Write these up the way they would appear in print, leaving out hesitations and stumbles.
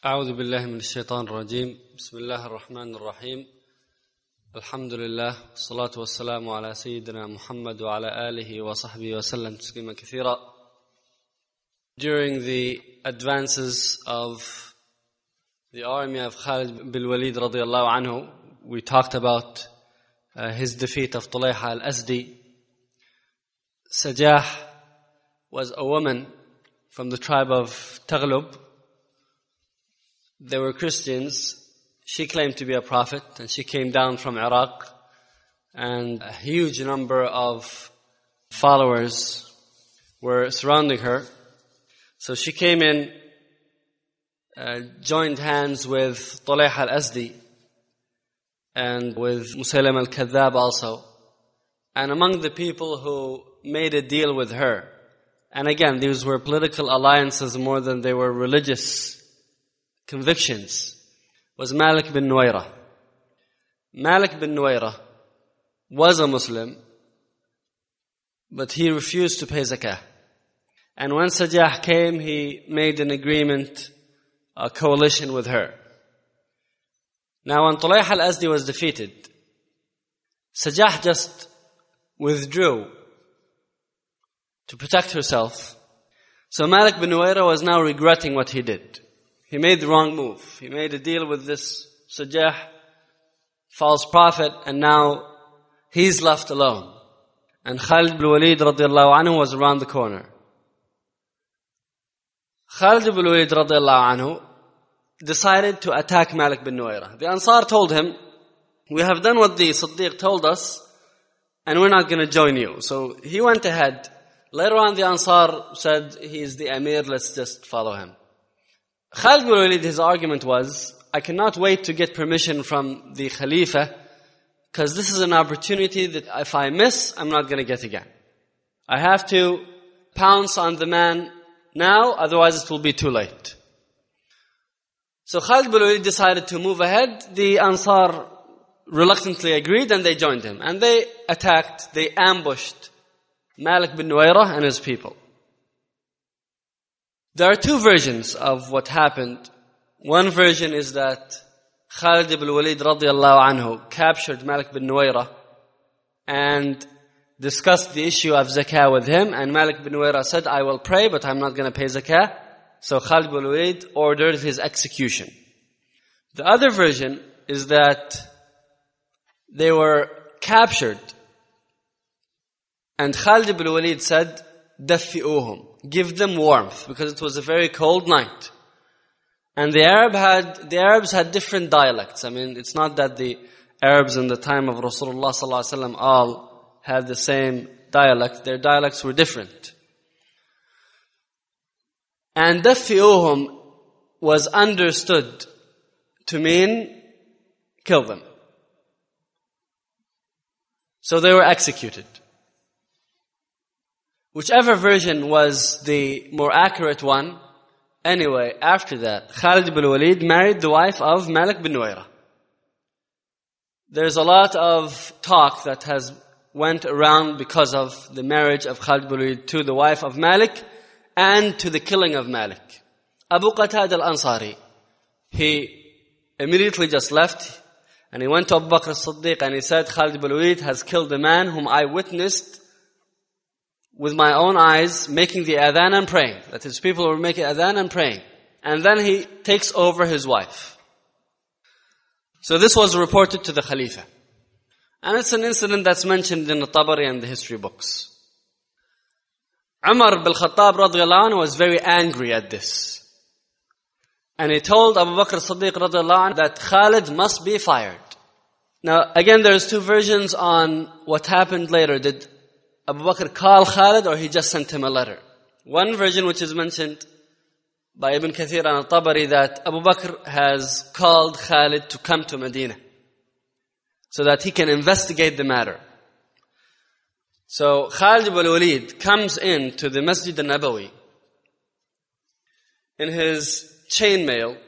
أعوذ بالله من الشيطان الرجيم بسم الله الرحمن الرحيم الحمد لله والصلاة والسلام على سيدنا محمد وعلى آله وصحبه وسلم تسليما كثيرا. During the advances of the army of Khalid bin Walid radiyallahu anhu, we talked about his defeat of Tulayha al-Asdi. Sajah was a woman from the tribe of Taghlub. They were Christians. She claimed to be a prophet, and she came down from Iraq, and a huge number of followers were surrounding her. So she came in, joined hands with Tulayha al-Asdi and with Musaylim al-Kadhab also. And among the people who made a deal with her, and again, these were political alliances more than they were religious convictions, was Malik bin Nuwaira. Malik bin Nuwaira was a Muslim, but he refused to pay zakah. And when Sajah came, he made an agreement, a coalition with her. Now when Tulayha al-Asdi was defeated, Sajah just withdrew to protect herself. So Malik bin Nuwaira was now regretting what he did. He made the wrong move. He made a deal with this Sajah, false prophet, and now he's left alone. And Khalid bin Walid radiyallahu anhu was around the corner. Khalid bin Walid radiyallahu anhu decided to attack Malik bin Nuwaira. The Ansar told him, "We have done what the Siddiq told us, and we're not going to join you." So he went ahead. Later on, the Ansar said, "He's the Amir, let's just follow him." Khalid bin Walid, his argument was, "I cannot wait to get permission from the Khalifa, because this is an opportunity that if I miss, I'm not going to get again. I have to pounce on the man now, otherwise it will be too late." So Khalid bin Walid decided to move ahead. The Ansar reluctantly agreed, and they joined him. And they attacked, they ambushed Malik bin Nuwaira and his people. There are two versions of what happened. One version is that Khalid bin Walid radiyallahu anhu captured Malik bin Nuwaira and discussed the issue of zakah with him, and Malik bin Nuwaira said, "I will pray, but I'm not going to pay zakah." So Khalid bin Walid ordered his execution. The other version is that they were captured, and Khalid bin Walid said, "Daffi'uhum," give them warmth, because it was a very cold night. And the Arabs had different dialects. I mean, it's not that the Arabs in the time of Rasulullah sallallahu alaihi wasallam all had the same dialect. Their dialects were different. And daffi'uhum was understood to mean kill them. So they were executed. Whichever version was the more accurate one, anyway, after that, Khalid bin Walid married the wife of Malik bin Nuwaira. There's a lot of talk that has went around because of the marriage of Khalid bin Walid to the wife of Malik and to the killing of Malik. Abu Qatada al-Ansari, he immediately just left, and he went to Abu Bakr as-Siddiq and he said, "Khalid bin Walid has killed a man whom I witnessed with my own eyes making the adhan and praying." That his people were making adhan and praying. And then he takes over his wife. So this was reported to the Khalifa. And it's an incident that's mentioned in the Tabari and the history books. Umar bin Khattab radiyallahu anhu was very angry at this. And he told Abu Bakr as-Siddiq radiyallahu anhu that Khalid must be fired. Now again, there's two versions on what happened later. Did Abu Bakr call Khalid, or he just sent him a letter? One version, which is mentioned by Ibn Kathir and al-Tabari, that Abu Bakr has called Khalid to come to Medina so that he can investigate the matter. So Khalid bin Walid comes into the Masjid al-Nabawi in his chainmail,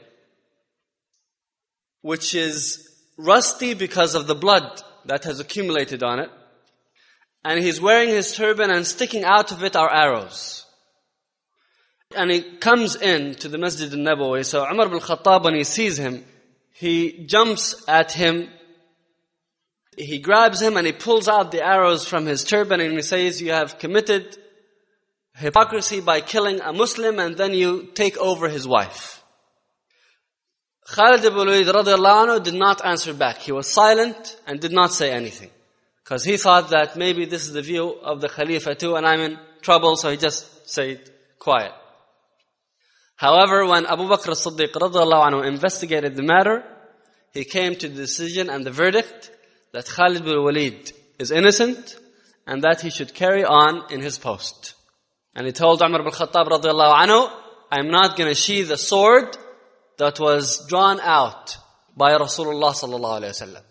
which is rusty because of the blood that has accumulated on it. And he's wearing his turban, and sticking out of it are arrows. And he comes in to the Masjid al-Nabawi. So Umar ibn Khattab, when he sees him, he jumps at him. He grabs him and he pulls out the arrows from his turban and he says, you have committed hypocrisy by killing a Muslim and then you take over his wife. Khalid ibn Walid radiallahu anhu did not answer back. He was silent and did not say anything. Because he thought that maybe this is the view of the Khalifa too and I'm in trouble, so he just stayed quiet. However, when Abu Bakr as-Siddiq radiallahu anhu investigated the matter, he came to the decision and the verdict that Khalid ibn Walid is innocent and that he should carry on in his post. And he told Umar ibn Khattab radiallahu anhu, I'm not going to sheathe a sword that was drawn out by Rasulullah sallallahu alayhi wa sallam.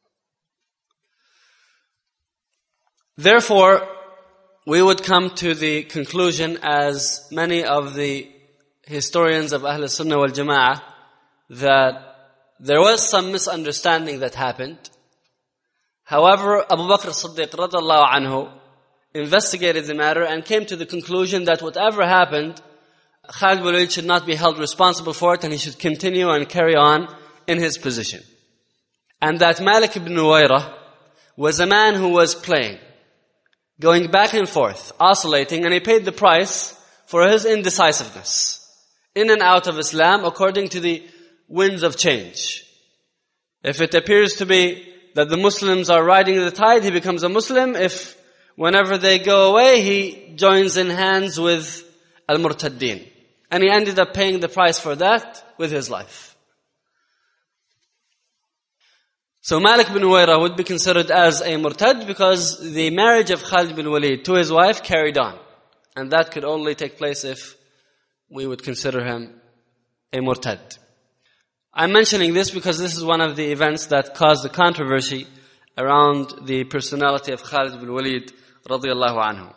Therefore, we would come to the conclusion, as many of the historians of Ahl Sunnah wal Jama'ah, that there was some misunderstanding that happened. However, Abu Bakr as-Siddiq radiallahu anhu investigated the matter and came to the conclusion that whatever happened, Khalid ibn Walid should not be held responsible for it and he should continue and carry on in his position. And that Malik ibn Nuwayrah was a man who was playing, going back and forth, oscillating, and he paid the price for his indecisiveness, in and out of Islam according to the winds of change. If it appears to be that the Muslims are riding the tide, he becomes a Muslim. If whenever they go away, he joins in hands with al-Murtaddin. And he ended up paying the price for that with his life. So Malik bin Nuwayrah would be considered as a murtad because the marriage of Khalid bin Walid to his wife carried on. And that could only take place if we would consider him a murtad. I'm mentioning this because this is one of the events that caused the controversy around the personality of Khalid bin Walid radiyallahu anhu.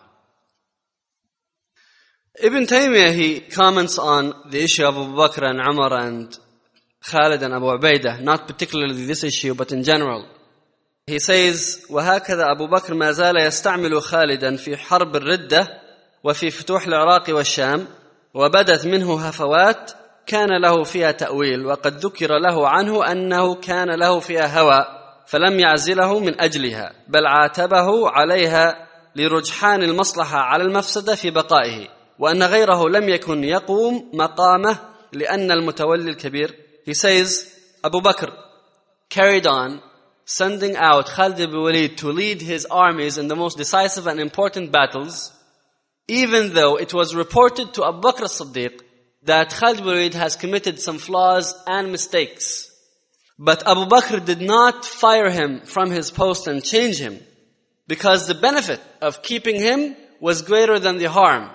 Ibn Taymiyyah, he comments on the issue of Abu Bakr and Umar and Khalid and Abu Ubaidah, not particularly this issue, but in general. He says, وَهَكَذَا أبو بكر ما زال يستعمل خالدا في حرب الردة وفي فتوح العراق والشام وبدت منه هفوات كان له فيها تأويل وقد ذكر له عنه أنه كان له فيها هوى فلم يعزله من أجلها بل عاتبه عليها لرجحان المصلحة على المفسدة في بقائه وأن غيره لم يكن يقوم مقامه لأن المتولي الكبير. He says, Abu Bakr carried on sending out Khalid ibn Walid to lead his armies in the most decisive and important battles, even though it was reported to Abu Bakr as-Siddiq that Khalid ibn Walid has committed some flaws and mistakes. But Abu Bakr did not fire him from his post and change him, because the benefit of keeping him was greater than the harm.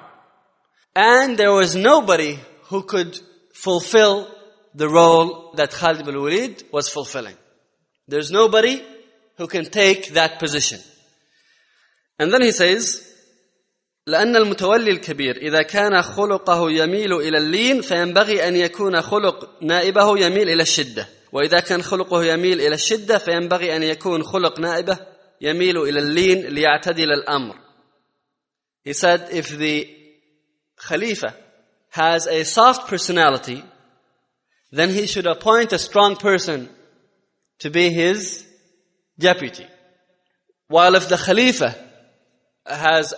And there was nobody who could fulfill the role that Khalid ibn Walid was fulfilling. There's nobody who can take that position. And then he says, لأن المتولي الكبير إذا كان خلقه يميل إلى اللين فينبغي أن يكون خلق نائبه يميل إلى الشدة وإذا كان خلقه يميل إلى الشدة فينبغي أن يكون خلق نائبه يميل إلى اللين ليعتدل الأمر. He said, if the Khalifa has a soft personality, then he should appoint a strong person to be his deputy. While if the Khalifa has,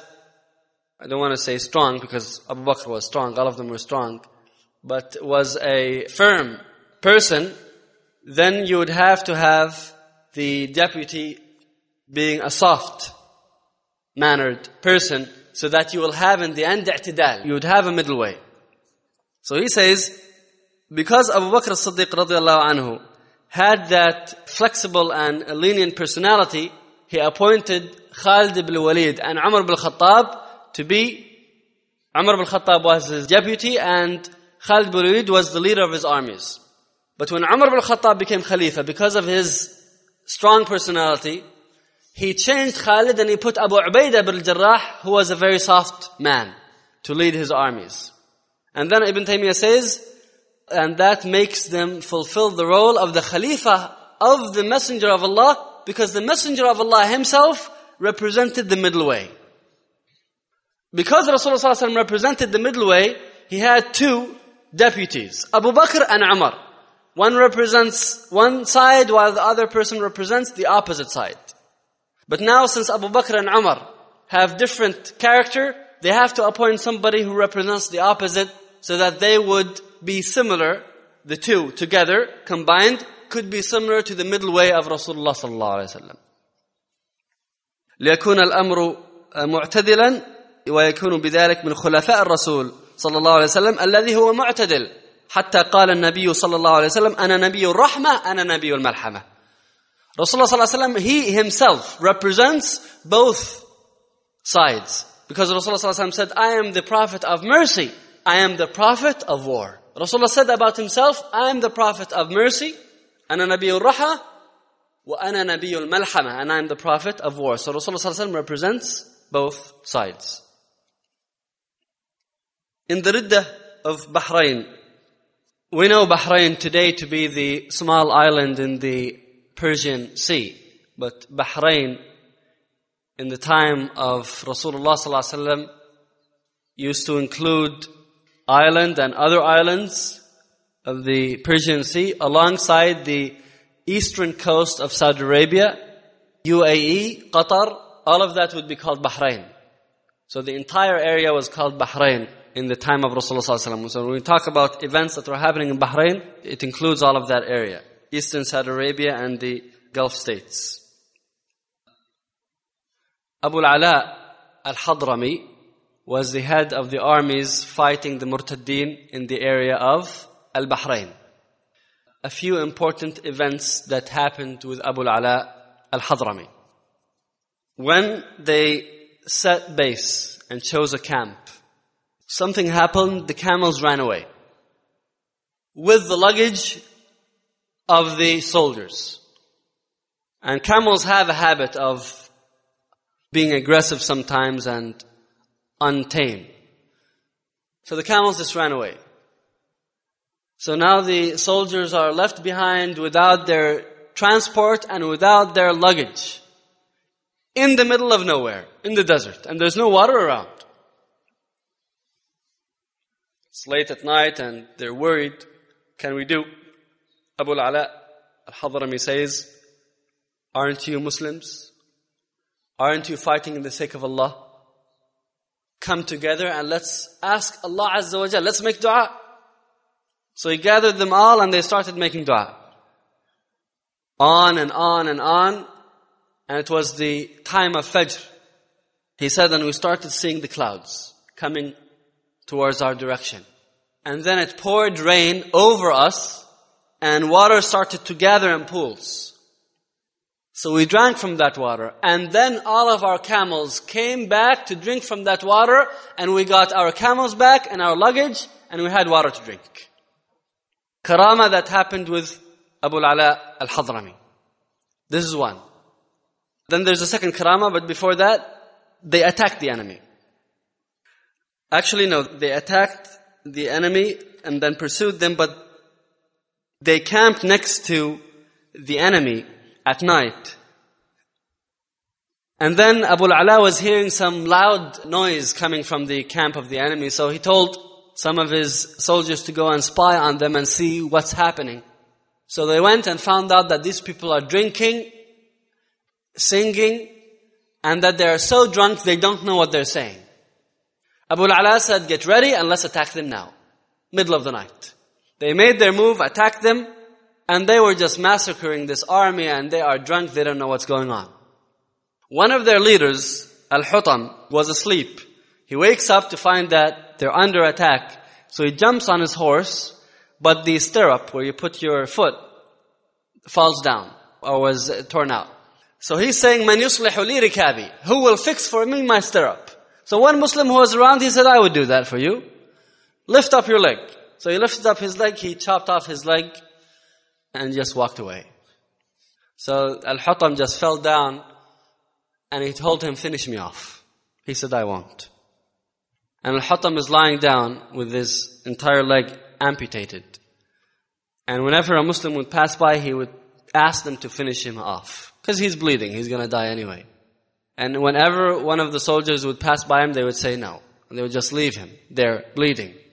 I don't want to say strong because Abu Bakr was strong, all of them were strong, but was a firm person, then you would have to have the deputy being a soft-mannered person so that you will have in the end i'tidal. You would have a middle way. So he says, because Abu Bakr as-Siddiq radiallahu anhu had that flexible and lenient personality, he appointed Khalid ibn Walid and Umar ibn Khattab to be, Umar ibn Khattab was his deputy and Khalid ibn Walid was the leader of his armies. But when Umar ibn Khattab became Khalifa, because of his strong personality, he changed Khalid and he put Abu Ubaidah ibn al-Jarrah, who was a very soft man, to lead his armies. And then Ibn Taymiyyah says, and that makes them fulfill the role of the Khalifa of the Messenger of Allah, because the Messenger of Allah himself represented the middle way. Because Rasulullah ﷺ represented the middle way, he had two deputies, Abu Bakr and Umar. One represents one side while the other person represents the opposite side. But now since Abu Bakr and Umar have different character, they have to appoint somebody who represents the opposite so that they would be similar. The two together, combined, could be similar to the middle way of Rasulullah sallallahu alayhi wa sallam. ليكون الأمر معتدلا ويكون بذلك من خلفاء الرسول صلى الله عليه وسلم الذي هو معتدل حتى قال النبي صلى الله عليه وسلم أنا نبي الرحمة أنا نبي الملحمة. Rasulullah sallallahu alayhi wa sallam, he himself represents both sides. Because Rasulullah sallallahu alayhi wa sallam said, I am the prophet of mercy, I am the prophet of war. Rasulullah said about himself, I am the prophet of mercy, أنا نبي الرحمة وأنا نبي الملحمة, and I am the prophet of war. So Rasulullah sallallahu alayhi wa sallam represents both sides. In the Riddah of Bahrain, we know Bahrain today to be the small island in the Persian Sea. But Bahrain, in the time of Rasulullah sallallahu alaihi wasallam, used to include island and other islands of the Persian Sea alongside the eastern coast of Saudi Arabia, UAE, Qatar. All of that would be called Bahrain. So the entire area was called Bahrain in the time of Rasulullah sallallahu alaihi wasallam. So when we talk about events that were happening in Bahrain, it includes all of that area. Eastern Saudi Arabia and the Gulf states. Abu al-Ala al-Hadrami was the head of the armies fighting the Murtaddeen in the area of al-Bahrain. A few important events that happened with Abu al-Ala al-Hadrami. When they set base and chose a camp, something happened, the camels ran away with the luggage of the soldiers. And camels have a habit of being aggressive sometimes and untamed. So the camels just ran away. So now the soldiers are left behind without their transport and without their luggage. In the middle of nowhere, in the desert. And there's no water around. It's late at night and they're worried. Can we do? Abu al-Ala al-Hadrami says, aren't you Muslims? Aren't you fighting in the sake of Allah? Come together and let's ask Allah Azza wa Jal. Let's make dua. So he gathered them all and they started making dua. On and on and on. And it was the time of Fajr. He said, and we started seeing the clouds coming towards our direction. And then it poured rain over us and water started to gather in pools. So we drank from that water. And then all of our camels came back to drink from that water and we got our camels back and our luggage and we had water to drink. Karama that happened with Abu al-Ala al-Hadrami. This is one. Then there's a second karama, but before that, they attacked the enemy. Actually, no, they attacked the enemy and then pursued them, but they camped next to the enemy at night. And then Abu al-Ala was hearing some loud noise coming from the camp of the enemy, so he told some of his soldiers to go and spy on them and see what's happening. So they went and found out that these people are drinking, singing, and that they are so drunk they don't know what they're saying. Abu al-Ala said, get ready and let's attack them now. Middle of the night. They made their move, attacked them, and they were just massacring this army and they are drunk, they don't know what's going on. One of their leaders, Al-Hutam, was asleep. He wakes up to find that they're under attack. So he jumps on his horse, but the stirrup where you put your foot falls down or was torn out. So he's saying, Man yuslihu li rikabi. Who will fix for me my stirrup? So one Muslim who was around, he said, I would do that for you. Lift up your leg. So he lifted up his leg, he chopped off his leg, and just walked away. So Al-Hutam just fell down, and he told him, finish me off. He said, I won't. And Al-Hutam is lying down with his entire leg amputated. And whenever a Muslim would pass by, he would ask them to finish him off. Because he's bleeding, he's going to die anyway. And whenever one of the soldiers would pass by him, they would say no. And they would just leave him there bleeding.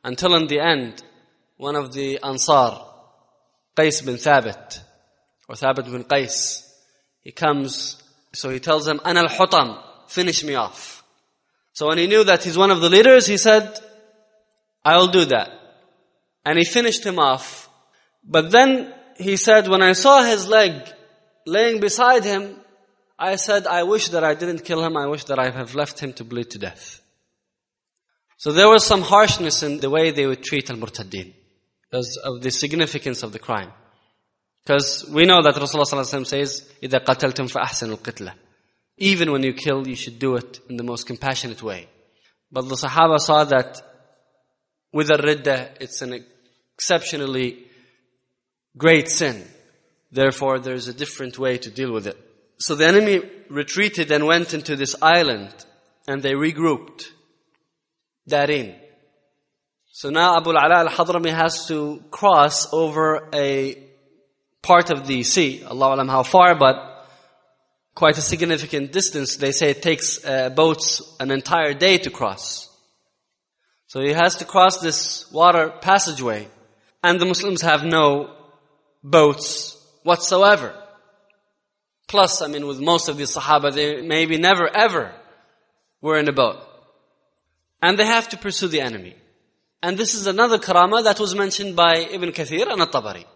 Until in the end, one of the Ansar, Qais bin Thabit, or Thabit bin Qais, he comes, so he tells him, Ana al-Hutam, finish me off. So when he knew that he's one of the leaders, he said, I'll do that. And he finished him off. But then he said, when I saw his leg laying beside him, I said, I wish that I didn't kill him. I wish that I have left him to bleed to death. So there was some harshness in the way they would treat al-Murtaddin because of the significance of the crime. Because we know that Rasulullah ﷺ says, إِذَا قَتَلْتُمْ فَأَحْسِنُوا الْقِتْلَةِ. Even when you kill, you should do it in the most compassionate way. But the Sahaba saw that with al-Riddah, it's an exceptionally great sin. Therefore, there's a different way to deal with it. So the enemy retreated and went into this island, and they regrouped. Darin. So now Abu al-Ala al-Hadrami has to cross over a part of the sea. Allahu alam how far, but quite a significant distance. They say it takes boats an entire day to cross. So he has to cross this water passageway. And the Muslims have no boats whatsoever. Plus, with most of the Sahaba, they maybe never ever were in a boat. And they have to pursue the enemy. And this is another karama that was mentioned by Ibn Kathir and At-Tabari.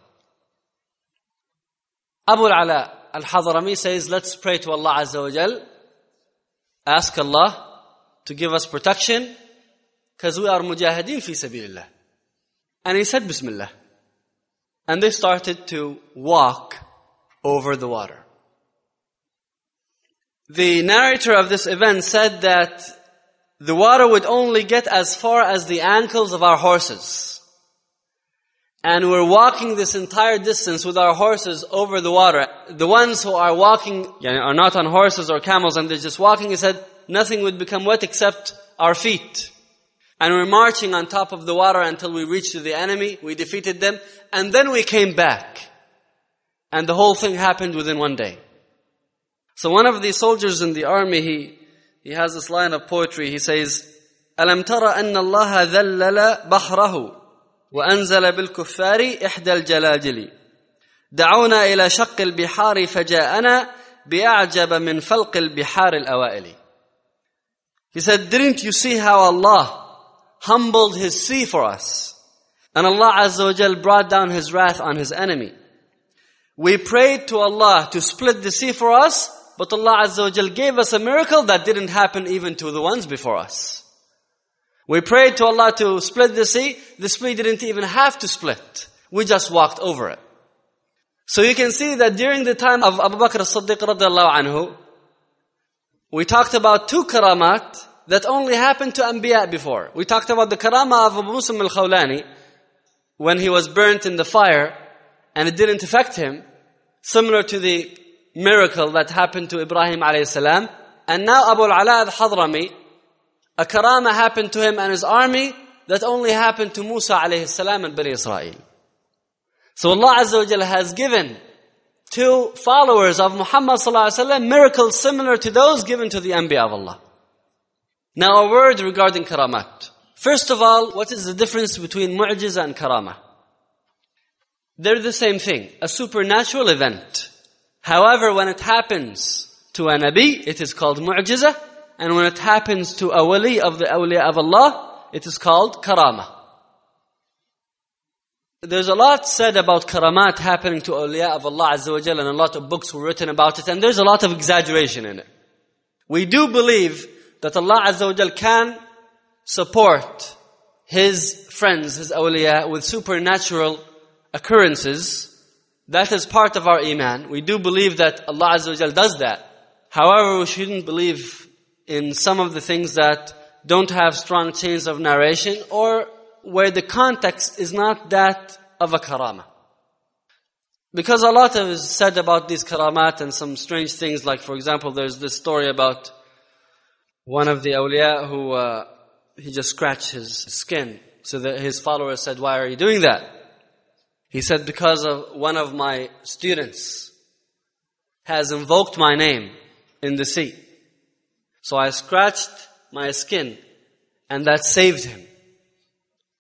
Abu al-Ala al-Hadrami says, let's pray to Allah Azza wa Jal, ask Allah to give us protection, because we are mujahideen fi sabilillah. And he said, Bismillah. And they started to walk over the water. The narrator of this event said that the water would only get as far as the ankles of our horses. And we're walking this entire distance with our horses over the water. The ones who are walking, are not on horses or camels and they're just walking, he said, nothing would become wet except our feet. And we're marching on top of the water until we reached to the enemy. We defeated them. And then we came back. And the whole thing happened within one day. So one of the soldiers in the army, he has this line of poetry. He says, أَلَمْ تَرَ أَنَّ اللَّهَ ذَلَّلَ بَحْرَهُ وَأَنزَلَ بِالْكُفَّارِ إِحْدَى الْجَلَاجِلِ دعونا إلى شق البحار فجاءنا بأعجب من فلق البحار الأوائل. He said, didn't you see how Allah humbled His sea for us? And Allah Azza wa Jal brought down His wrath on His enemy. We prayed to Allah to split the sea for us, but Allah Azza wa Jal gave us a miracle that didn't happen even to the ones before us. We prayed to Allah to split the sea didn't even have to split. We just walked over it. So you can see that during the time of Abu Bakr as-Siddiq radiallahu anhu, we talked about two karamat that only happened to Anbiya before. We talked about the karama of Abu Muslim al-Khawlani when he was burnt in the fire and it didn't affect him, similar to the miracle that happened to Ibrahim alayhi salam. And now Abu al-Ala al-Hadrami, a karama happened to him and his army that only happened to Musa alayhi salam and Bani Israel. So Allah Azza wa Jalla has given to followers of Muhammad sallallahu alaihi wasallam miracles similar to those given to the Anbiya of Allah. Now a word regarding karamat. First of all, what is the difference between mu'jiza and karama? They're the same thing, a supernatural event. However, when it happens to a Nabi, it is called mu'jiza. And when it happens to a wali of the awliya of Allah, it is called karama. There's a lot said about karamat happening to awliya of Allah Azza wa Jalla, and a lot of books were written about it, and there's a lot of exaggeration in it. We do believe that Allah Azza wa Jalla can support His friends, His awliya, with supernatural occurrences. That is part of our iman. We do believe that Allah Azza wa Jalla does that. However, we shouldn't believe in some of the things that don't have strong chains of narration or where the context is not that of a karama. Because a lot is said about these karamat and some strange things, like for example, there's this story about one of the awliya who he just scratched his skin. So that his followers said, why are you doing that? He said, because of one of my students has invoked my name in the sea. So I scratched my skin and that saved him.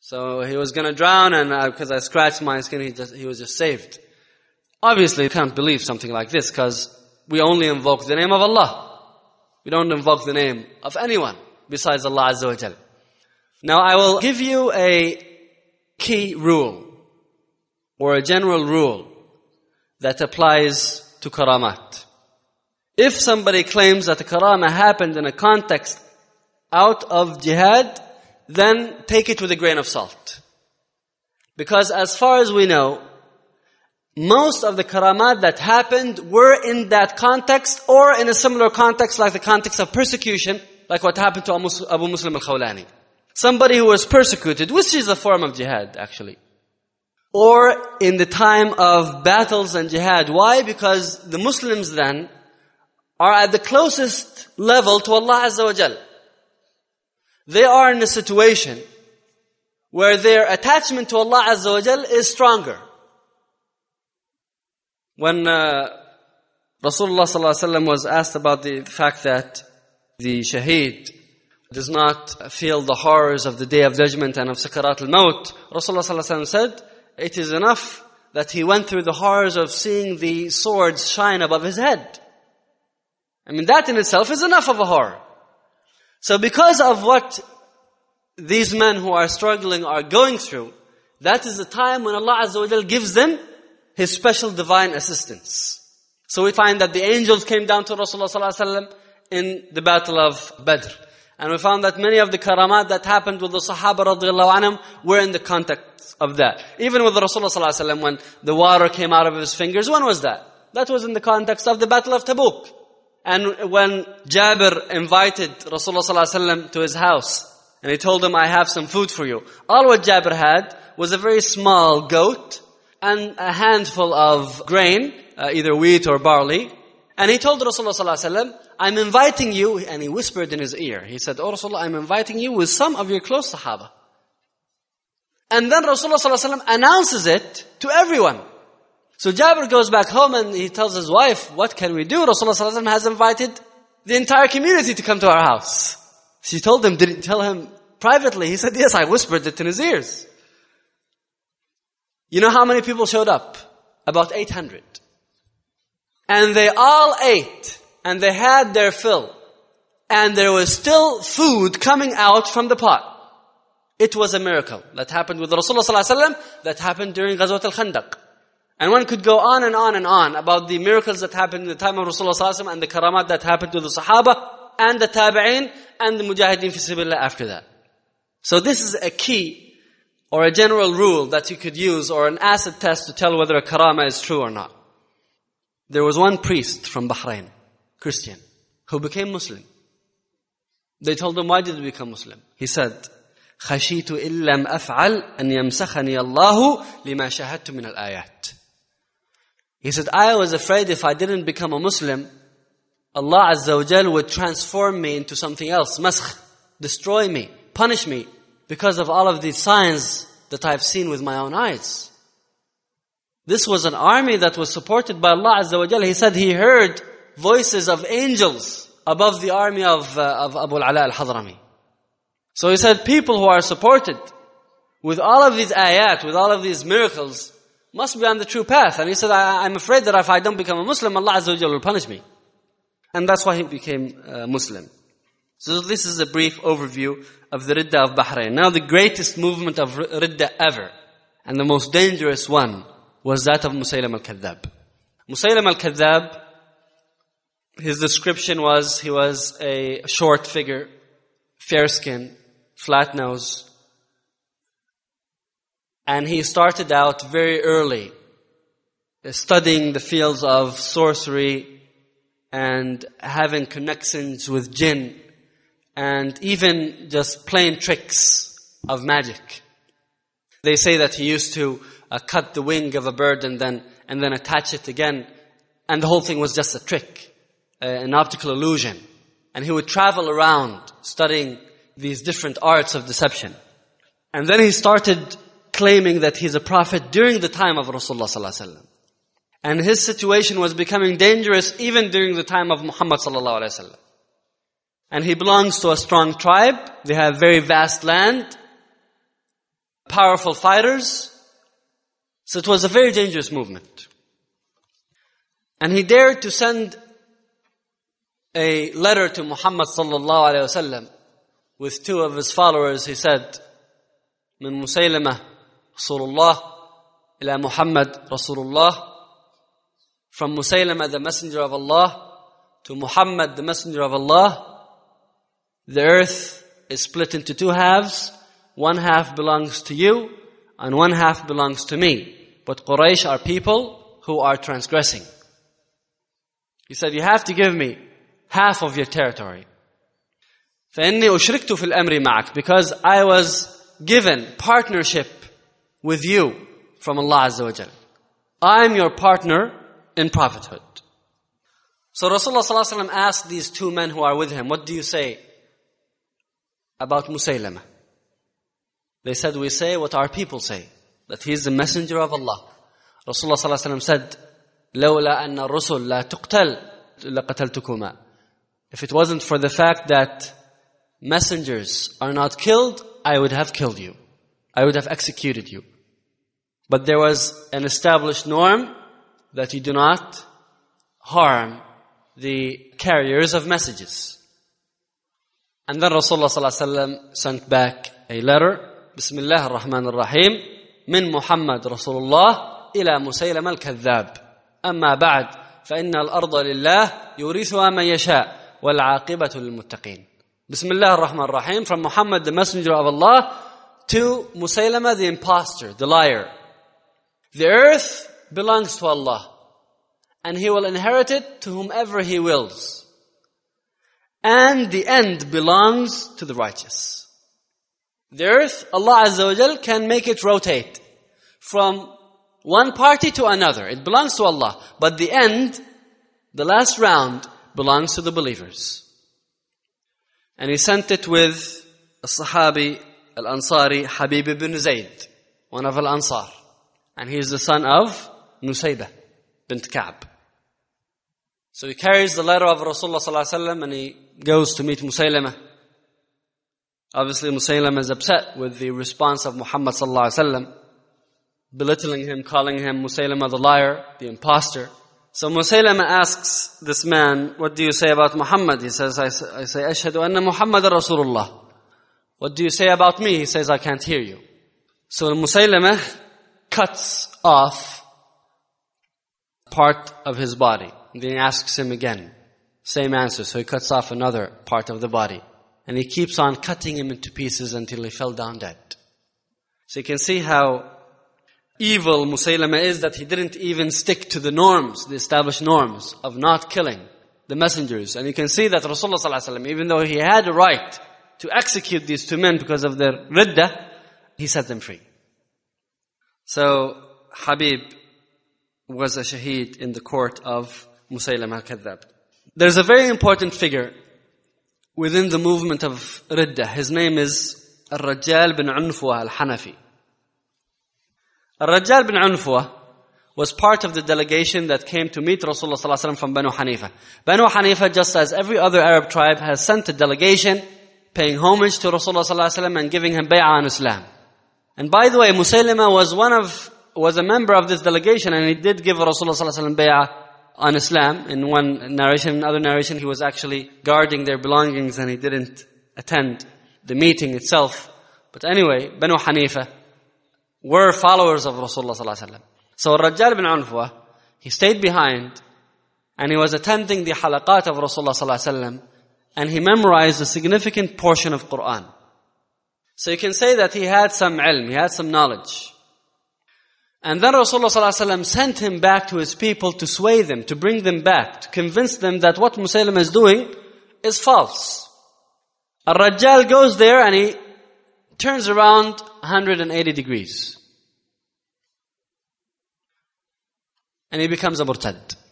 So he was going to drown, and because I scratched my skin, he was just saved. Obviously, you can't believe something like this, because we only invoke the name of Allah. We don't invoke the name of anyone besides Allah Azza wa Jal. Now, I will give you a key rule, or a general rule, that applies to karamat. If somebody claims that the karama happened in a context out of jihad, then take it with a grain of salt. Because as far as we know, most of the karamat that happened were in that context, or in a similar context like the context of persecution, like what happened to Abu Muslim al-Khawlani. Somebody who was persecuted, which is a form of jihad actually. Or in the time of battles and jihad. Why? Because the Muslims then are at the closest level to Allah Azza wa Jal. They are in a situation where their attachment to Allah Azza wa Jal is stronger. When Rasulullah sallallahu alaihi wasallam was asked about the fact that the shaheed does not feel the horrors of the Day of Judgment and of Sakarat al-Maut, Rasulullah sallallahu alaihi wasallam said, it is enough that he went through the horrors of seeing the swords shine above his head. I mean, that in itself is enough of a horror. So because of what these men who are struggling are going through, that is the time when Allah Azza wa Jal gives them His special divine assistance. So we find that the angels came down to Rasulullah sallallahu alaihi wasallam in the battle of Badr. And we found that many of the karamat that happened with the Sahaba radiallahu anhum were in the context of that. Even with the Rasulullah sallallahu alaihi wasallam, when the water came out of his fingers, when was that? That was in the context of the battle of Tabuk. And when Jabir invited Rasulullah sallallahu alaihi wasallam to his house, and he told him, I have some food for you. All what Jabir had was a very small goat and a handful of grain, either wheat or barley. And he told Rasulullah sallallahu alaihi wasallam, I'm inviting you, and he whispered in his ear. He said, Oh Rasulullah, I'm inviting you with some of your close Sahaba. And then Rasulullah sallallahu alaihi wasallam announces it to everyone. So Jabir goes back home and he tells his wife, what can we do? Rasulullah sallallahu alaihi wasallam has invited the entire community to come to our house. She told him, did he tell him privately? He said, yes, I whispered it in his ears. You know how many people showed up? About 800. And they all ate. And they had their fill. And there was still food coming out from the pot. It was a miracle that happened with Rasulullah sallallahu alaihi wasallam, that happened during Ghazwat al-Khandaq. And one could go on and on and on about the miracles that happened in the time of Rasulullah sallallahu alaihi wasallam, and the karamat that happened to the Sahaba and the Tabi'in and the Mujahideen fi sabilillah after that. So this is a key or a general rule that you could use, or an acid test to tell whether a karama is true or not. There was one priest from Bahrain, Christian, who became Muslim. They told him, why did you become Muslim? He said, خَشِيتُ إِن لَمْ أَفْعَلْ أَنْ يَمْسَخَنِيَ اللَّهُ لِمَا شَهَدْتُ مِنَ الْآيَاتِ. He said, I was afraid if I didn't become a Muslim, Allah Azza wa Jal would transform me into something else, maskh, destroy me, punish me, because of all of these signs that I've seen with my own eyes. This was an army that was supported by Allah Azza wa Jal. He said he heard voices of angels above the army of Abu al-Ala al-Hadrami. So he said people who are supported with all of these ayat, with all of these miracles, must be on the true path. And he said, I'm afraid that if I don't become a Muslim, Allah Azza wa Jal will punish me. And that's why he became Muslim. So this is a brief overview of the Ridda of Bahrain. Now the greatest movement of Ridda ever, and the most dangerous one, was that of Musaylim al-Kadhdhab. Musaylim al-Kadhdhab, his description was, he was a short figure, fair skin, flat nose. And he started out very early, studying the fields of sorcery and having connections with jinn, and even just plain tricks of magic. They say that he used to cut the wing of a bird and then attach it again, and the whole thing was just a trick, an optical illusion. And he would travel around studying these different arts of deception. And then he started claiming that he's a prophet during the time of Rasulullah sallallahu alaihi wasallam. And his situation was becoming dangerous even during the time of Muhammad sallallahu alaihi wasallam. And he belongs to a strong tribe. They have very vast land. powerful fighters. So it was a very dangerous movement. And he dared to send a letter to Muhammad sallallahu alayhi wasallam with two of his followers. He said, "Min Musaylama Rasulullah ila Muhammad Rasulullah." From Musaylama, the messenger of Allah, to Muhammad, the messenger of Allah. The earth is split into two halves. One half belongs to you, and one half belongs to me. But Quraysh are people who are transgressing. He said, you have to give me half of your territory. فَإِنِّي أُشْرِكْتُ فِي الْأَمْرِ مَعَكَ. Because I was given partnership with you from Allah Azza wa Jal. I am your partner in prophethood. So Rasulullah sallallahu alaihi wasallam asked these two men who are with him, what do you say about Musaylama? They said, we say what our people say, that he is the messenger of Allah. Rasulullah sallallahu alaihi wasallam said, لولا أن الرسل لا تقتل لقتلتكما. If it wasn't for the fact that messengers are not killed, I would have killed you. I would have executed you. But there was an established norm that you do not harm the carriers of messages. And then Rasulullah sallallahu alaihi wasallam sent back a letter. Bismillah ar-Rahman ar-Rahim. Min Muhammad Rasulullah ila Musaylam al-Kadhab. Amma ba'd. فإن الأرض لله يورثها من يشاء والعاقبة للمتقين. Bismillah ar-Rahman ar-Rahim. From Muhammad, the messenger of Allah, to Musaylama, the impostor, the liar. The earth belongs to Allah, and He will inherit it to whomever He wills. And the end belongs to the righteous. The earth, Allah Azza wa Jal can make it rotate from one party to another. It belongs to Allah. But the end, the last round, belongs to the believers. And He sent it with a Sahabi, Al-Ansari, Habib ibn Zayd, one of Al-Ansar. And he is the son of Nusaybah bint Ka'b. So he carries the letter of Rasulullah sallallahu alaihi wasallam and he goes to meet Musaylama. Obviously Musaylama is upset with the response of Muhammad sallallahu alaihi wasallam, belittling him, calling him Musaylama the liar, the impostor. So Musaylama asks this man, what do you say about Muhammad? He says, I say, Ashhadu anna Muhammadan Rasulullah. What do you say about me? He says, I can't hear you. So Musaylama cuts off part of his body. And then he asks him again. Same answer. So he cuts off another part of the body. And he keeps on cutting him into pieces until he fell down dead. So you can see how evil Musaylama is, that he didn't even stick to the norms, the established norms of not killing the messengers. And you can see that Rasulullah sallallahu alaihi wasallam, even though he had a right to execute these two men because of their riddah, he set them free. So Habib was a shaheed in the court of Musaylam al-Kadhab. There's a very important figure within the movement of riddah. His name is Ar-Rajjal bin Unfuwa al-Hanafi. Ar-Rajjal bin Unfuwa was part of the delegation that came to meet Rasulullah sallallahu alaihi wasallam from Banu Hanifa. Banu Hanifa, just as every other Arab tribe, has sent a delegation paying homage to Rasulullah sallallahu alaihi wasallam and giving him bay'ah on Islam. And by the way, Musaylama was a member of this delegation, and he did give Rasulullah sallallahu alaihi wasallam bay'ah on Islam. In one narration, in another narration, he was actually guarding their belongings and he didn't attend the meeting itself. But anyway, Banu Hanifa were followers of Rasulullah sallallahu alaihi wasallam. So Rajjal bin Unfuwa, he stayed behind and he was attending the halaqat of Rasulullah sallallahu alaihi wasallam, and he memorized a significant portion of Quran. So you can say that he had some ilm, he had some knowledge. And then Rasulullah sallallahu alaihi wasallam sent him back to his people to sway them, to bring them back, to convince them that what Musaylama is doing is false. Ar-Rajjal goes there and he turns around 180 degrees. And he becomes a murtad.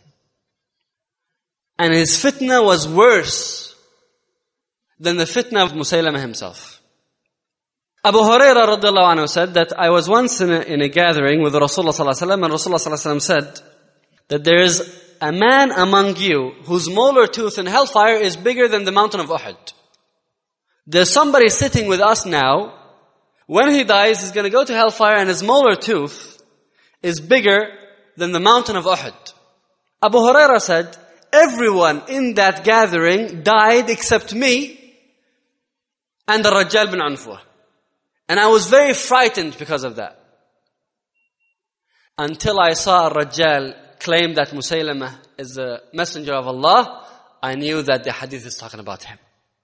And his fitna was worse than the fitna of Musaylama himself. Abu Hurairah radiallahu anhu said that I was once in a gathering with Rasulullah sallallahu alaihi wasallam, and Rasulullah sallallahu alaihi wasallam said that there is a man among you whose molar tooth in hellfire is bigger than the mountain of Uhud. There's somebody sitting with us now When he dies, he's going to go to hellfire, and his molar tooth is bigger than the mountain of Uhud. Abu Hurairah said, everyone in that gathering died except me and the Rajjal bin Anfuwa. And I was very frightened because of that. Until I saw Rajjal claim that Musaylimah is the messenger of Allah, I knew that the hadith is talking about him.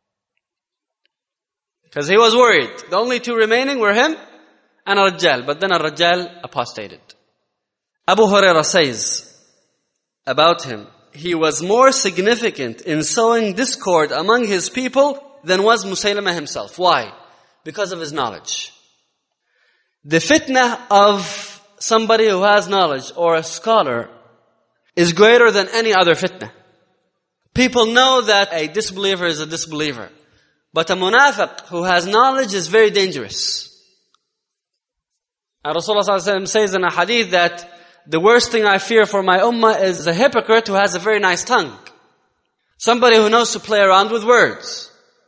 Because he was worried. The only two remaining were him and Rajjal. But then Rajjal apostated. Abu Hurairah says about him, he was more significant in sowing discord among his people than was Musaylimah himself. Why? Because of his knowledge. The fitna of somebody who has knowledge or a scholar is greater than any other fitna. People know that a disbeliever is a disbeliever. But a munafiq who has knowledge is very dangerous. And Rasulullah says in a hadith that the worst thing I fear for my ummah is a hypocrite who has a very nice tongue. Somebody who knows to play around with words.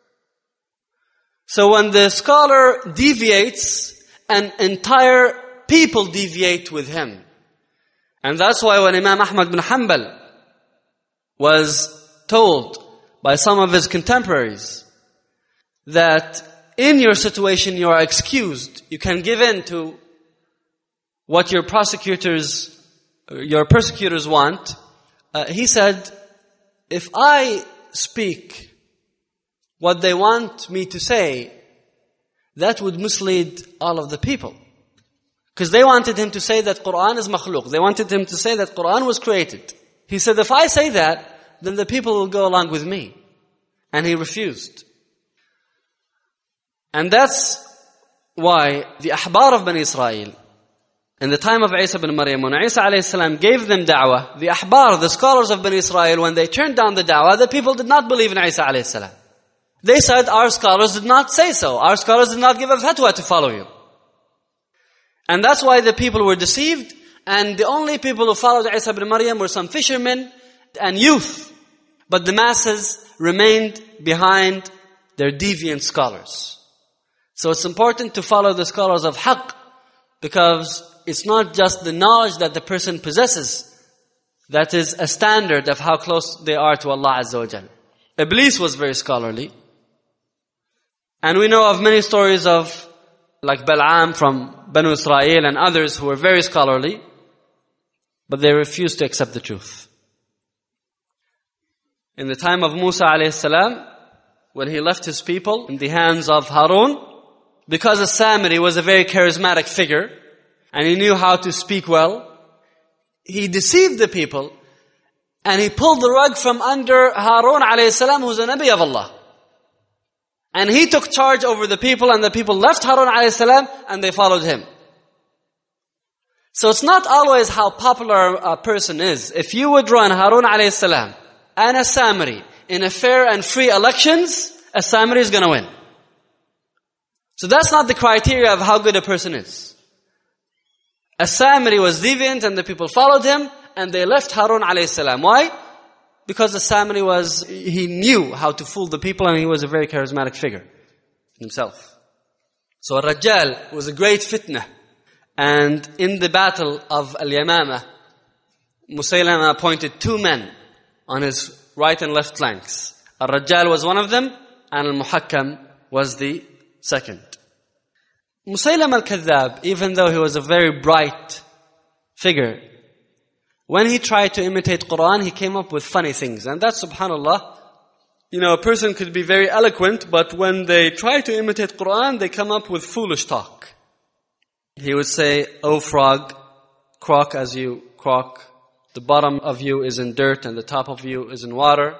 So when the scholar deviates, an entire people deviate with him. And that's why when Imam Ahmad bin Hanbal was told by some of his contemporaries that in your situation you are excused, you can give in to what your persecutors want, he said, if I speak what they want me to say, that would mislead all of the people. Because they wanted him to say that Quran is makhluk. They wanted him to say that Quran was created. He said, if I say that, then the people will go along with me. And he refused. And that's why the ahbar of Bani Israel, in the time of Isa bin Maryam, when Isa alayhi salam gave them da'wah, the ahbar, the scholars of Bani Israel, when they turned down the da'wah, the people did not believe in Isa alayhi salam. They said, our scholars did not say so. Our scholars did not give a fatwa to follow you. And that's why the people were deceived. And the only people who followed Isa bin Maryam were some fishermen and youth. But the masses remained behind their deviant scholars. So it's important to follow the scholars of haqq, because it's not just the knowledge that the person possesses that is a standard of how close they are to Allah Azza wa Jal. Iblis was very scholarly. And we know of many stories of like Bal'am from Banu Israel and others who were very scholarly, but they refused to accept the truth. In the time of Musa alayhi salam, when he left his people in the hands of Harun, because As-Samiri was a very charismatic figure, and he knew how to speak well, he deceived the people, and he pulled the rug from under Harun alayhi salam, who's a Nabi of Allah. And he took charge over the people, and the people left Harun alayhi salam, and they followed him. So it's not always how popular a person is. If you would run Harun alayhi salam and As-Samiri in a fair and free elections, As-Samiri is going to win. So that's not the criteria of how good a person is. As-Samiri was deviant and the people followed him, and they left Harun alayhi salam. Why? Because As-Samiri he knew how to fool the people, and he was a very charismatic figure himself. So Rajjal was a great fitna. And in the battle of Al-Yamamah, Musaylimah appointed 2 men on his right and left flanks. Al-Rajjal was one of them, and Al-Muhakkam was the second. Musaylimah al-Kadhdhab, even though he was a very bright figure, when he tried to imitate Quran, he came up with funny things. And that's, subhanallah, a person could be very eloquent, but when they try to imitate Quran, they come up with foolish talk. He would say, "O frog, croak as you croak. The bottom of you is in dirt and the top of you is in water."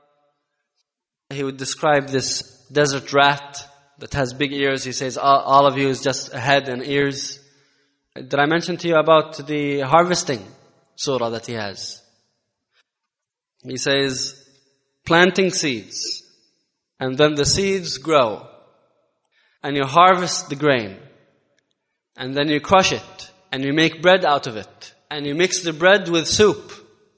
He would describe this desert rat that has big ears. He says, all of you is just a head and ears. Did I mention to you about the harvesting surah that he has? He says, planting seeds, and then the seeds grow, and you harvest the grain, and then you crush it, and you make bread out of it, and you mix the bread with soup.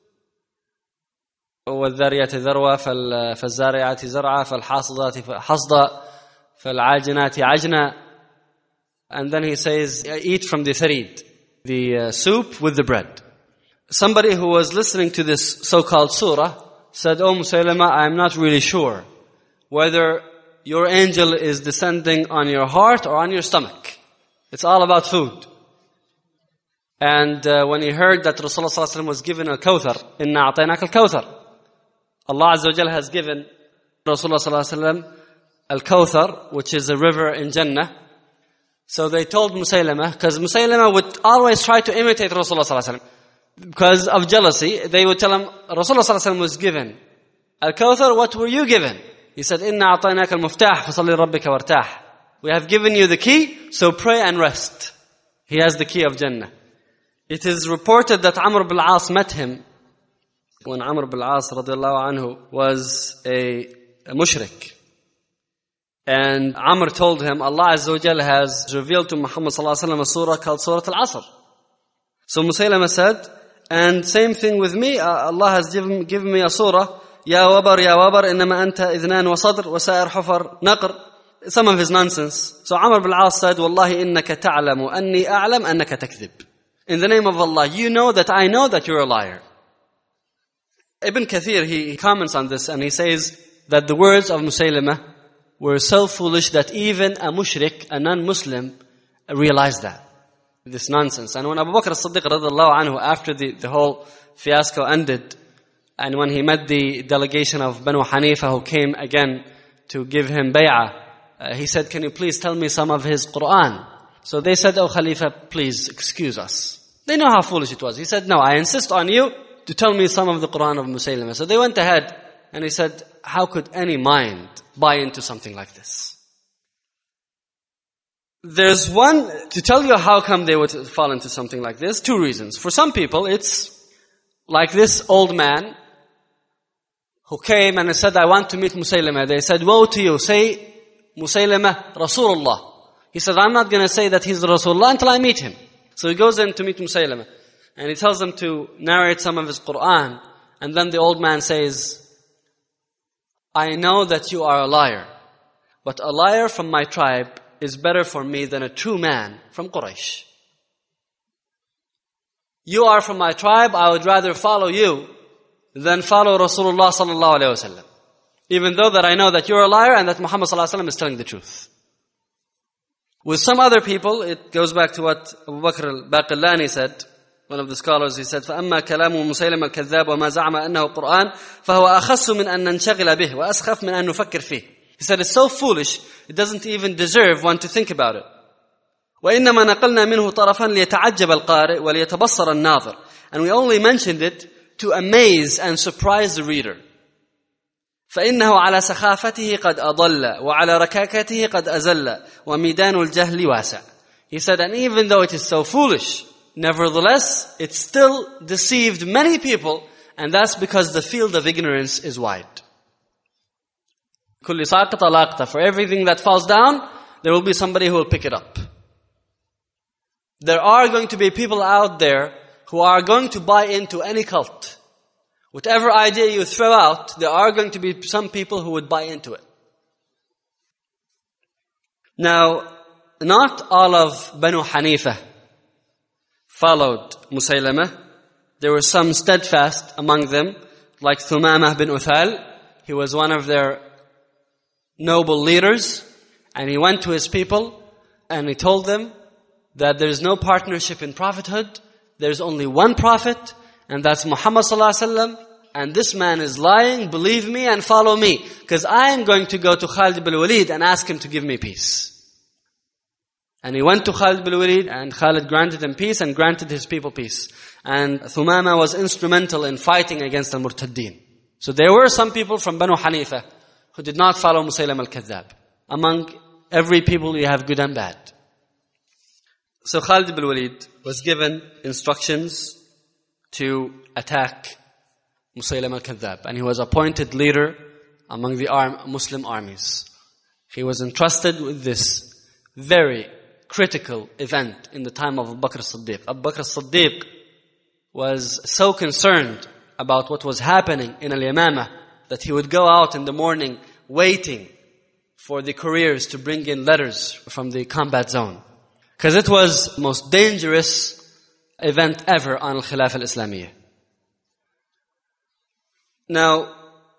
وَالذَّارِيَاتِ ذَرْوَةً فَالزَّارِعَاتِ زَرْعًا فَالْحَاصِدَاتِ حَصْدًا فَالْعَاجِنَاتِ عَجْنًا. And then he says, eat from the tharid, the soup with the bread. Somebody who was listening to this so-called surah said, "Oh Musaylama, I'm not really sure whether your angel is descending on your heart or on your stomach. It's all about food." And when he heard that Rasulullah sallallahu alaihi wasallam was given al-Kawthar, "Inna a'tainaka al-Kawthar," Allah Azza wa Jalla has given Rasulullah sallallahu alaihi wasallam al-Kawthar, which is a river in Jannah. So they told Musaylama, because Musaylama would always try to imitate Rasulullah sallallahu alaihi wasallam. Because of jealousy, they would tell him, Rasulullah sallallahu alaihi wasallam was given al-Kawthar, what were you given? He said, "Inna a'tainaka al-muftah, fasalli rabbika wartah." We have given you the key, so pray and rest. He has the key of Jannah. It is reported that Amr ibn al-As met him when Amr ibn al-As radiallahu anhu was a mushrik. And Amr told him, Allah Azza wa Jal has revealed to Muhammad sallallahu alaihi wasallam a surah called Surah Al-Asr. So Musaylama said, and same thing with me, Allah has given me a surah, Ya wabar, innama anta idnan wa sadr, wa sa'ir hufar naqr. Some of his nonsense. So Amr ibn al-As said, Wallahi innaka ta'lamu anni a'lam annaka takdhib. In the name of Allah, you know that you're a liar. Ibn Kathir, he comments on this and he says that the words of Musaylama were so foolish that even a mushrik, a non-Muslim, realized that. This nonsense. And when Abu Bakr as-Siddiq radhiallahu anhu, after the whole fiasco ended, and when he met the delegation of Banu Hanifa who came again to give him bay'ah, he said, "Can you please tell me some of his Quran?" So they said, "Oh Khalifa, please excuse us." They know how foolish it was. He said, "No, I insist on you to tell me some of the Quran of Musaylama." So they went ahead and he said, how could any mind buy into something like this? There's one, to tell you how come they would fall into something like this, two reasons. For some people, it's like this old man who came and said, "I want to meet Musaylama." They said, "Woe to you, say Musaylama Rasulullah." He said, "I'm not going to say that he's Rasulullah until I meet him." So he goes in to meet Musaylama and he tells them to narrate some of his Quran. And then the old man says, "I know that you are a liar, but a liar from my tribe is better for me than a true man from Quraysh. You are from my tribe, I would rather follow you than follow Rasulullah sallallahu alaihi wasallam. Even though that I know that you're a liar and that Muhammad sallallahu alaihi wasallam is telling the truth." With some other people, it goes back to what Abu Bakr al-Baqillani said, one of the scholars, he said, فَأَمَّا كَلَامُ مُسَيْلِمَ الْكَذَّابُ وَمَا زَعَمَ أَنَّهُ قُرْآنٌ فَهُوَ أَخَصُّ مِنْ أَن نَنْشَغِلَ بِهِ وَأَسْخَفْ مِنْ أَن نُفَكِّرْ فِيهِ. He said, it's so foolish, it doesn't even deserve one to think about it. وَإِنَّمَا نَقَلْنَا مِنْهُ طَرَفًا لِيَتَعَجَّبَ الْقَارِئ وَلِيَتَبَصَّرَ النَّاظِرُ. And we only mentioned it to amaze and surprise the reader. فإنه على سخافته قد أضل وعلى ركاكته قد أزل وميدان الجهل واسع. He said, and even though it is so foolish, nevertheless, it still deceived many people, and that's because the field of ignorance is wide. كل ساقط لاقطة. For everything that falls down, there will be somebody who will pick it up. There are going to be people out there who are going to buy into any cult. Whatever idea you throw out, there are going to be some people who would buy into it. Now, not all of Banu Hanifa followed Musaylama. There were some steadfast among them, like Thumamah bin Uthal. He was one of their noble leaders, and he went to his people and he told them that there is no partnership in prophethood. There's only one prophet, and that's Muhammad sallallahu alaihi wasallam. And this man is lying, believe me and follow me. Because I am going to go to Khalid ibn Walid and ask him to give me peace. And he went to Khalid ibn Walid and Khalid granted him peace and granted his people peace. And Thumama was instrumental in fighting against al-Murtaddin. So there were some people from Banu Hanifa who did not follow Musaylim al-Kadhdhab. Among every people you have good and bad. So Khalid ibn Walid was given instructions to attack Musaylim al-Kadhdhab, and he was appointed leader among the Muslim armies. He was entrusted with this very critical event in the time of Abu Bakr as-Siddiq. Abu Bakr as-Siddiq was so concerned about what was happening in Al-Yamamah that he would go out in the morning waiting for the couriers to bring in letters from the combat zone. Because it was the most dangerous event ever on Al-Khilafah Al-Islamiyah. Now,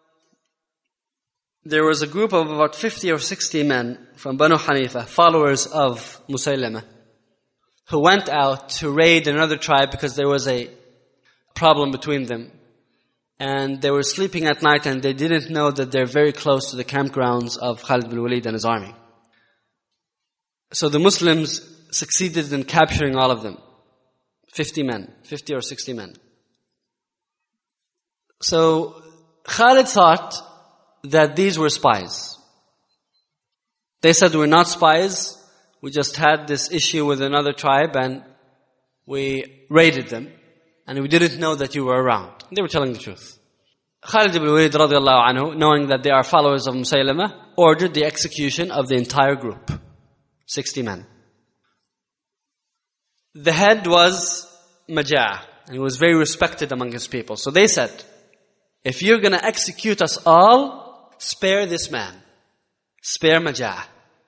there was a group of about 50 or 60 men from Banu Hanifa, followers of Musaylimah, who went out to raid another tribe because there was a problem between them. And they were sleeping at night and they didn't know that they're very close to the campgrounds of Khalid bin Walid and his army. So the Muslims succeeded in capturing all of them. 50 or 60 men. So Khalid thought that these were spies. They said, we're not spies. We just had this issue with another tribe and we raided them. And we didn't know that you were around. They were telling the truth. Khalid ibn Walid radiallahu anhu, knowing that they are followers of Musaylimah, ordered the execution of the entire group. 60 men. The head was Majah, and he was very respected among his people. So they said, if you're going to execute us all, spare this man. Spare Majah.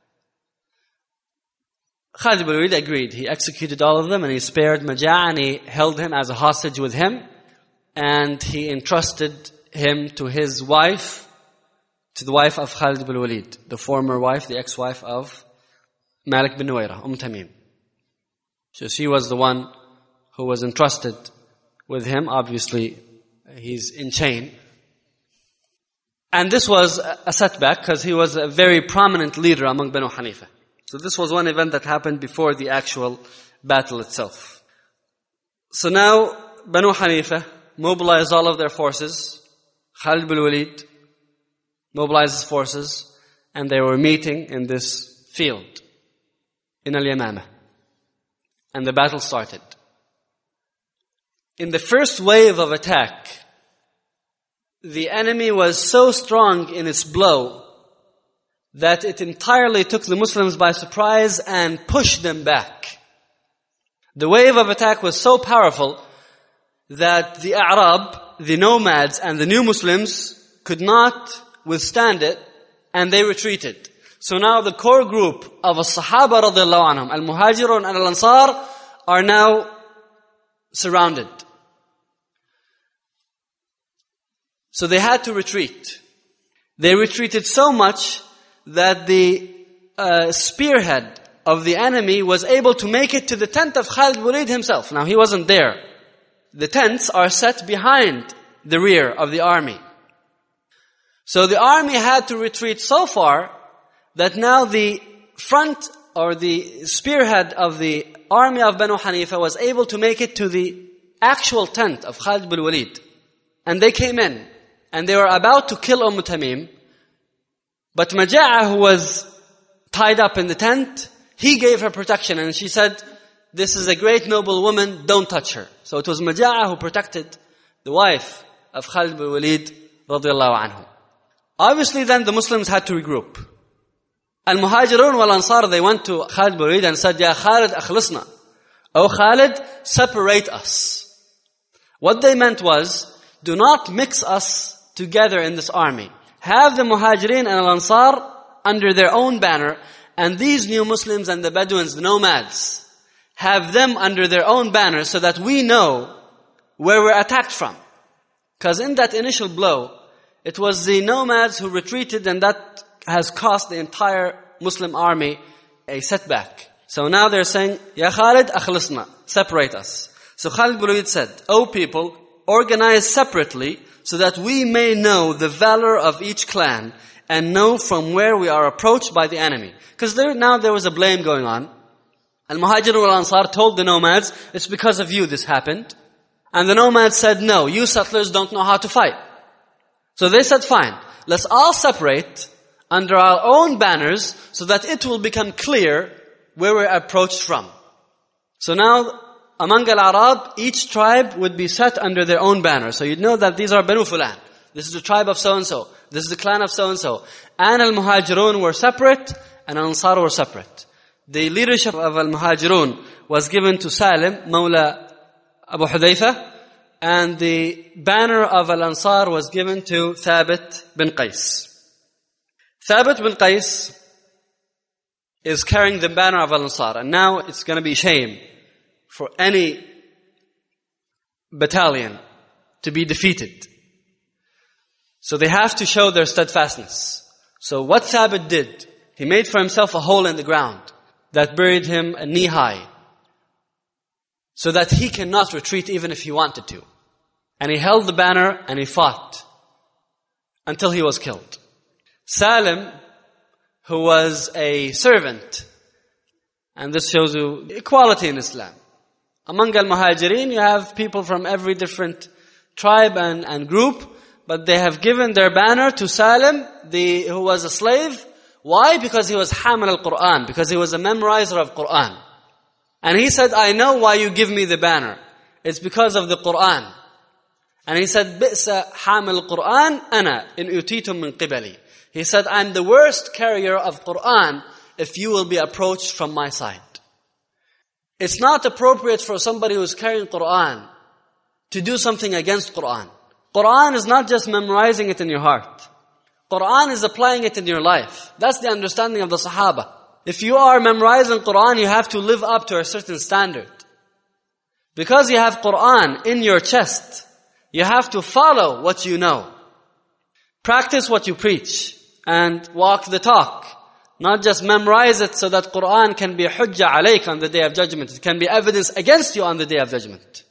Khalid ibn Walid agreed. He executed all of them and he spared Majah and he held him as a hostage with him. And he entrusted him to his wife, to the wife of Khalid ibn Walid, the former wife, the ex-wife of Malik bin Nuwaira, Tamim. So she was the one who was entrusted with him. Obviously, he's in chain. And this was a setback because he was a very prominent leader among Banu Hanifa. So this was one event that happened before the actual battle itself. So now, Banu Hanifa mobilized all of their forces. Khalid bin Walid mobilized his forces, and they were meeting in this field in Al-Yamamah. And the battle started. In the first wave of attack, the enemy was so strong in its blow that it entirely took the Muslims by surprise and pushed them back. The wave of attack was so powerful that the A'rab, the nomads and the new Muslims could not withstand it, and they retreated. So now the core group of As-Sahaba radiallahu anhum, Al-Muhajirun and Al-Ansar, are now surrounded. So they had to retreat. They retreated so much that the spearhead of the enemy was able to make it to the tent of Khalid bin Walid himself. Now he wasn't there. The tents are set behind the rear of the army. So the army had to retreat so far that now the front or the spearhead of the army of Banu Hanifa was able to make it to the actual tent of Khalid bin Walid. And they came in and they were about to kill Tamim. But Majah, who was tied up in the tent, he gave her protection and she said, this is a great noble woman, don't touch her. So it was Majah who protected the wife of Khalid bin Walid radiallahu anhu. Obviously then the Muslims had to regroup. Al-Muhajirun wal-Ansar, they went to Khalid bin Walid and said, Ya Khalid akhlisna. O Khalid, separate us. What they meant was, do not mix us together in this army. Have the Muhajirin and Al-Ansar under their own banner, and these new Muslims and the Bedouins, the nomads, have them under their own banner so that we know where we're attacked from. Because in that initial blow, it was the nomads who retreated, and that has cost the entire Muslim army a setback. So now they're saying, Ya Khalid, akhlisna, separate us. So Khalid bin Walid said, O people, organize separately so that we may know the valor of each clan and know from where we are approached by the enemy. Because now there was a blame going on. Al-Muhajirun wal-Ansar told the nomads, it's because of you this happened. And the nomads said, no, you settlers don't know how to fight. So they said, fine, let's all separate under our own banners so that it will become clear where we're approached from. So now, among Al-Arab, each tribe would be set under their own banner. So you'd know that these are Banu Fulan. This is the tribe of so-and-so. This is the clan of so-and-so. And Al-Muhajirun were separate, and Al-Ansar were separate. The leadership of Al-Muhajirun was given to Salim, Mawla Abu Hudayfa, and the banner of Al-Ansar was given to Thabit bin Qais. Thabit bin Qais is carrying the banner of Al-Ansar. And now it's going to be shame for any battalion to be defeated. So they have to show their steadfastness. So what Thabit did, he made for himself a hole in the ground that buried him knee high, so that he cannot retreat even if he wanted to. And he held the banner and he fought until he was killed. Salim, who was a servant, and this shows you equality in Islam. Among al-Muhajirin, you have people from every different tribe and group, but they have given their banner to Salim, who was a slave. Why? Because he was Hamil al-Quran, because he was a memorizer of Quran. And he said, I know why you give me the banner. It's because of the Quran. And he said, بِئْسَ حَامِلُ الْقُرْآنِ أَنَا إِنْ أُتِيتُم مِّن قِبَلِي. He said, I'm the worst carrier of Quran if you will be approached from my side. It's not appropriate for somebody who's carrying Quran to do something against Quran. Quran is not just memorizing it in your heart. Quran is applying it in your life. That's the understanding of the Sahaba. If you are memorizing Quran, you have to live up to a certain standard. Because you have Quran in your chest, you have to follow what you know. Practice what you preach and walk the talk. Not just memorize it so that Quran can be hujjah alayk on the day of judgment. It can be evidence against you on the day of judgment.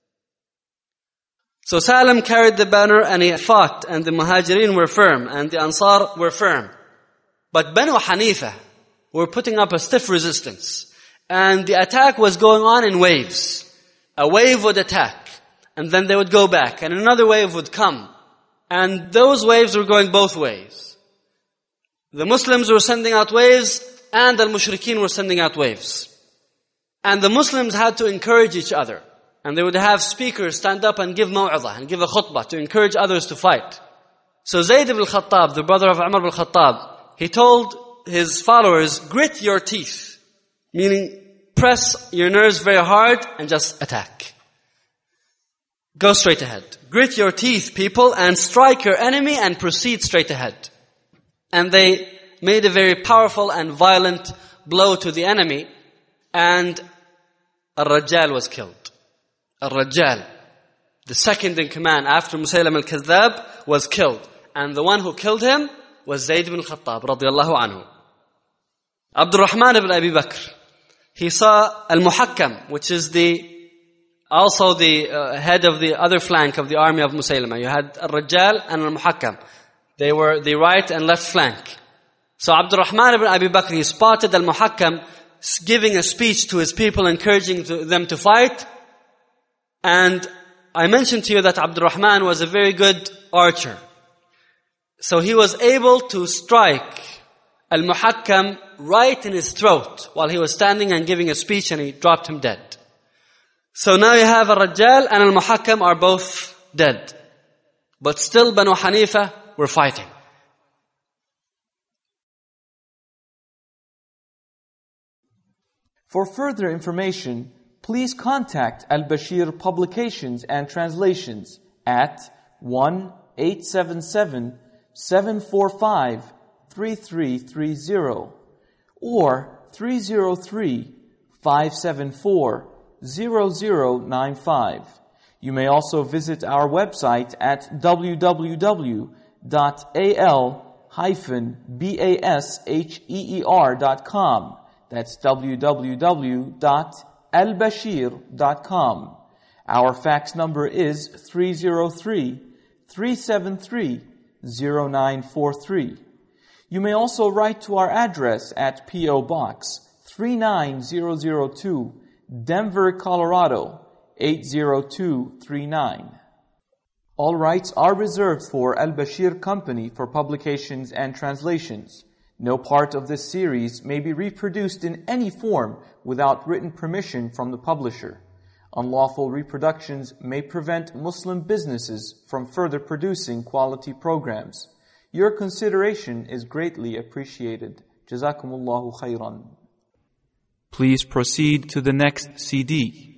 So Salim carried the banner and he fought, and the Muhajirin were firm and the Ansar were firm. But Banu Hanifa were putting up a stiff resistance. And the attack was going on in waves. A wave would attack, and then they would go back, and another wave would come. And those waves were going both ways. The Muslims were sending out waves, and the Mushrikeen were sending out waves. And the Muslims had to encourage each other. And they would have speakers stand up and give maw'izah, and give a khutbah to encourage others to fight. So Zayd ibn al-Khattab, the brother of Umar ibn al-Khattab, he told his followers, grit your teeth. Meaning, press your nerves very hard and just attack. Go straight ahead. Grit your teeth, people, and strike your enemy and proceed straight ahead. And they made a very powerful and violent blow to the enemy, and Al-Rajjal was killed. Al-Rajjal, the second in command after Musaylim al-Kadhdhab, was killed. And the one who killed him was Zayd ibn al-Khattab, radiyallahu anhu. Abdurrahman ibn Abi Bakr, he saw Al-Muhakkam, which is also the head of the other flank of the army of Musaylimah. You had Al-Rajjal and Al-Muhakkam. They were the right and left flank. So Abdurrahman ibn Abi Bakr, he spotted Al-Muhakkam giving a speech to his people, encouraging them to fight. And I mentioned to you that Abdurrahman was a very good archer. So he was able to strike Al-Muhakkam right in his throat while he was standing and giving a speech, and he dropped him dead. So now you have Al-Rajjal and Al-Muhakkam are both dead. But still Banu Hanifa were fighting. For further information, please contact Al-Bashir Publications and Translations at 1-877-745-3330 or 303-574-0095. You may also visit our website at www.al-basheer.com. That's www.albashir.com. Our fax number is 303-373-0943. You may also write to our address at P.O. Box 39002, Denver, Colorado 80239. All rights are reserved for Al-Bashir Company for publications and translations. No part of this series may be reproduced in any form without written permission from the publisher. Unlawful reproductions may prevent Muslim businesses from further producing quality programs. Your consideration is greatly appreciated. Jazakumullahu khairan. Please proceed to the next CD.